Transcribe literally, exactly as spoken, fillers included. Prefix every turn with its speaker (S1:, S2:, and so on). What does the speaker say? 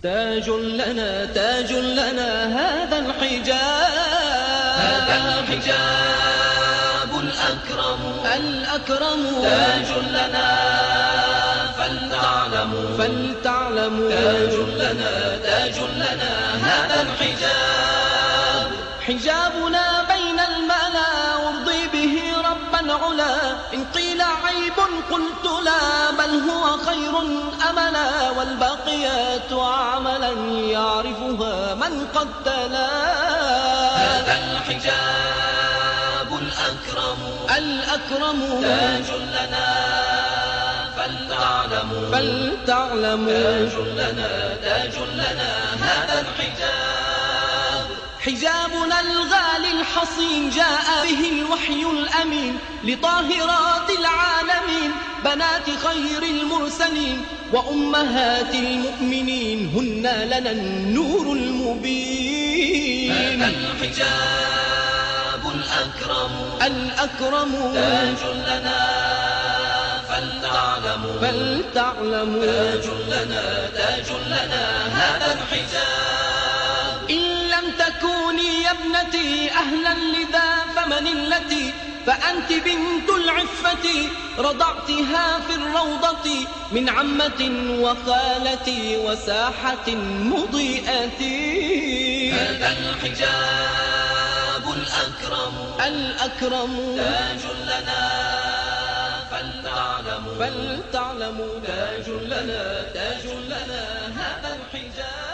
S1: تاج لنا تاج لنا هذا الحجاب،
S2: هذا الحجاب الأكرم
S1: الأكرم
S2: تاج لنا فلتعلموا
S1: فلتعلموا
S2: تاج لنا تاج لنا هذا الحجاب.
S1: حجابنا بين الملا وارضي به ربا علا، إن قيل عيب قلت لا بل هو خير أملا، والباقيات عملا يعرفها من قد تلا.
S2: هذا الحجاب الأكرم
S1: الأكرم
S2: تاج لنا فلتعلموا
S1: فلتعلموا
S2: تاج لنا تاج لنا هذا الحجاب.
S1: حجابنا الغالي الحصين جاء به الوحي الأمين لطاهرات العالمين، بنات خير المرسلين وأمهات المؤمنين، هن لنا النور المبين.
S2: هذا الحجاب الأكرم
S1: الأكرم
S2: تاج لنا فلتعلموا
S1: فلتعلموا
S2: تاج لنا تاج لنا هذا الحجاب.
S1: إن لم تكوني يا ابنتي أهلا لذا فمن التي، فأنت بنت العفة رضعتها في الروضة من عمة وخالة وساحة مضيئة.
S2: هذا الحجاب الأكرم
S1: الأكرم
S2: تاج لنا فلتعلموا
S1: فلتعلموا
S2: تاج لنا تاج لنا هذا الحجاب.